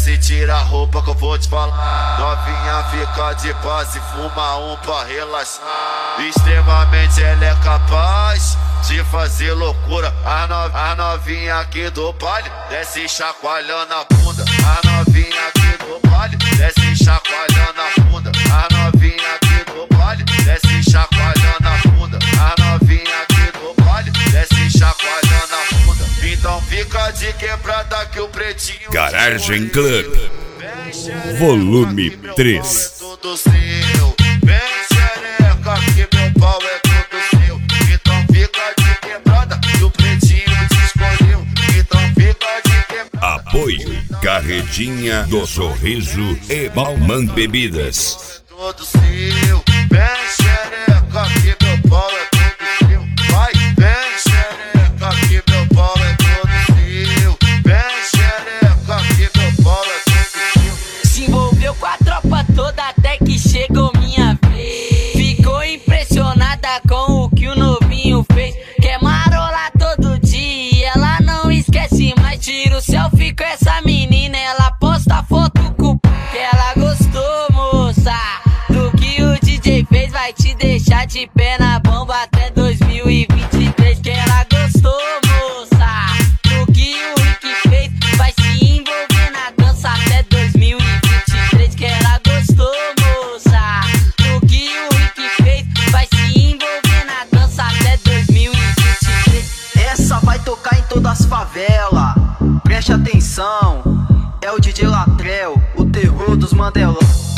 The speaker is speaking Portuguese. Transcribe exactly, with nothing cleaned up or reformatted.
desce, tira a roupa que eu vou te falar. Novinha fica de base, fuma um pra relaxar. Extremamente ela é capaz de fazer loucura. A, no, a novinha aqui do baile desce chacoalhando a bunda. A novinha aqui do baile desce chacoalhando a bunda. A novinha aqui do baile desce chacoalhando a bunda. A novinha aqui do baile desce chacoalhando a bunda. Então fica de quebrada que o pretinho Garagem Club Volume três. Tudo seu, vem xereca que meu pau é tudo seu. Então fica de quebrada que o pretinho te escolheu. Então fica de quebrada. Apoio Carretinha do Sorriso e Balman Bebidas. Tudo seu, vem xereca que meu pau é tudo seu. Vai, vem xereca que meu pau é tudo seu. Vem xereca que meu pau é tudo seu. Se envolveu com a tropa toda até que chegou minha vez. Ficou impressionada com o que o novinho fez. Quer marolar todo dia, ela não esquece mais. Tira o selfie com essa menina, ela posta foto com o que ela gostou, moça. Do que o D J fez, vai te deixar de pé na bomba até dois mil e vinte e três. Que ela gostou, moça. Do que o Rick fez, vai se envolver na dança até dois mil e vinte e três. Que ela gostou, moça. Do que o Rick fez, vai se envolver na dança até dois mil e vinte e três. Essa vai tocar em todas as favelas, preste atenção. É o D J Latrell, o terror dos Mandelão.